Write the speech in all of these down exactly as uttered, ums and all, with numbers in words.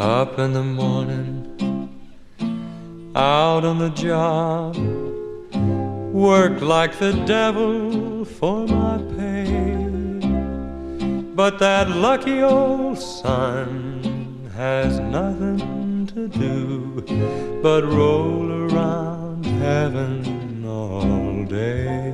Up in the morning, out on the job, work like the devil for my pay. But that lucky old sun has nothing to do but roll around heaven all day.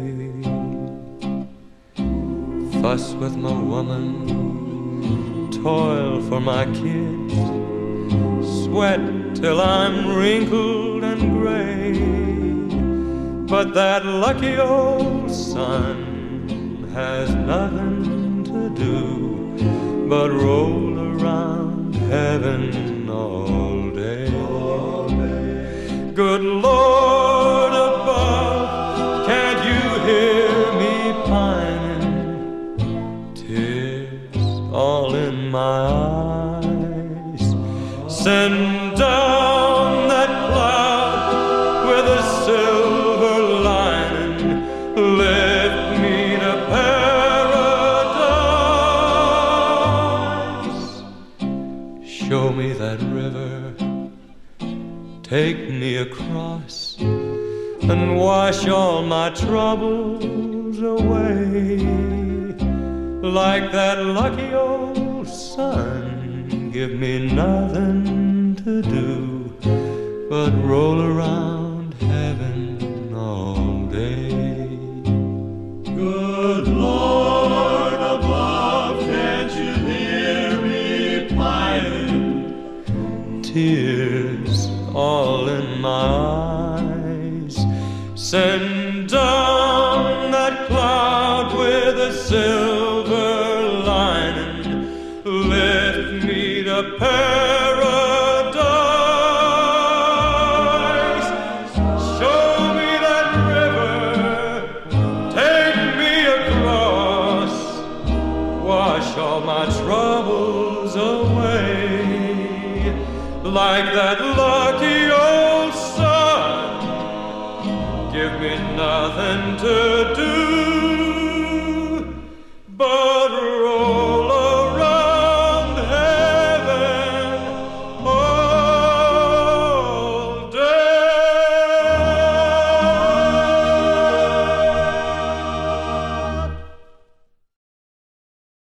Fuss with my woman, toil for my kids, sweat till I'm wrinkled and gray. But that lucky old sun has nothing to do but roll around heaven all day. All day. Good Lord above, can't you hear me pining? Tears all in my eyes. Send down that cloud with a silver lining, lift me to paradise. Show me that river, take me across, and wash all my troubles away. Like that lucky old sun, give me nothing to do but roll around heaven all day. Good Lord above, can't you hear me pining? Tears all in my eyes. Send down that cloud with a silver lining, lift me to paradise. Show me that river, take me across, wash all my troubles away. Like that lucky old sun, give me nothing to do but